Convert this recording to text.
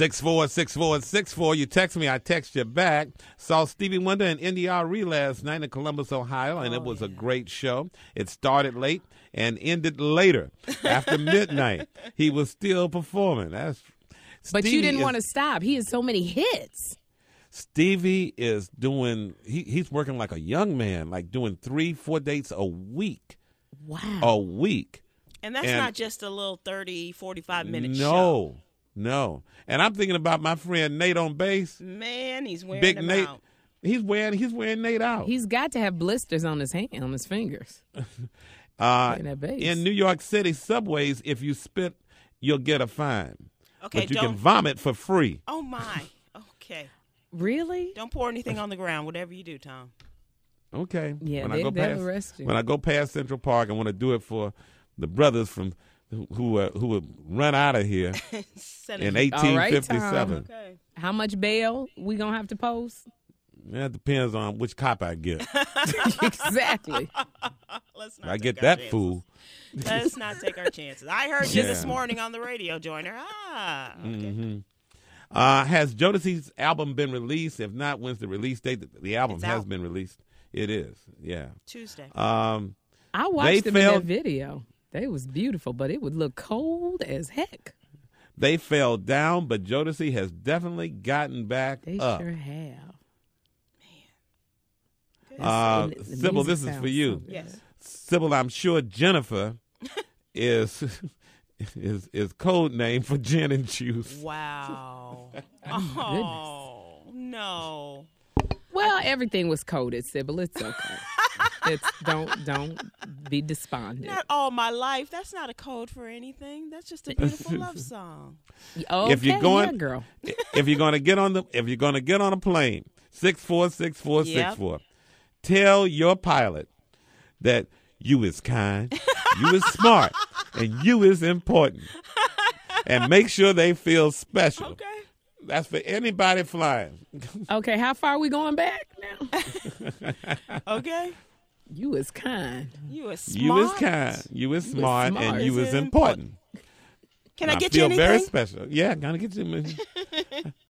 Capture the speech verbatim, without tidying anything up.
six four six four six four. You text me, I text you back. Saw Stevie Wonder and N D R E last night in Columbus, Ohio, and oh, it was yeah. a great show. It started late and ended later. After midnight, he was still performing. That's But Stevie you didn't is, want to stop. He has so many hits. Stevie is doing, he, he's working like a young man, like doing three, four dates a week. Wow. A week. And that's And- not just a little thirty, forty-five minute show. No, no. And I'm thinking about my friend Nate on bass. Man, he's wearing Big them Nate. out. He's wearing he's wearing Nate out. He's got to have blisters on his hand, on his fingers. Uh, Playing that bass. in New York City subways, if you spit, you'll get a fine. Okay, but you don't. can vomit for free. Oh, my. Okay. Really? Don't pour anything on the ground, whatever you do, Tom. Okay. Yeah, when they- I go they'll past arrest you. when I go past Central Park, I want to do it for the brothers from who who, uh, who would run out of here Send in it- All right, eighteen fifty-seven. Tom. Okay. How much bail we going to have to post? That depends on which cop I get. Exactly. Let's If not I take get our that chances. fool. Let's not take our chances. I heard you this Yeah. morning on the radio, Joyner. Ah, okay. hmm Uh, has Jodeci's album been released? If not, when's the release date? The- The album It's has out. been released. It is, yeah. Tuesday. Um, I watched They them in failed- that video. They was beautiful, but it would look cold as heck. they fell down, but Jodeci has definitely gotten back They up. sure have. Uh, The- the Sybil, music this is sounds for so you. good. Yes. Sybil, I'm sure Jennifer is is is code name for gin and juice. Wow. Oh, no. Well, everything was coded, Sybil. It's okay. it's don't don't be despondent. Not all my life. That's not a code for anything. That's just a beautiful love song. Okay, if you're going, yeah, girl. if you're going to get on the, if you're going to get on a plane, six four six four six four. Tell your pilot that you is kind, you is smart, and you is important, and make sure they feel special. Okay. That's for anybody flying. Okay, how far are we going back now? Okay. You is kind. You are smart. You is kind, you is smart, smart. and you Is is it important. Can I And get feel you very anything? special. Yeah, gonna get you.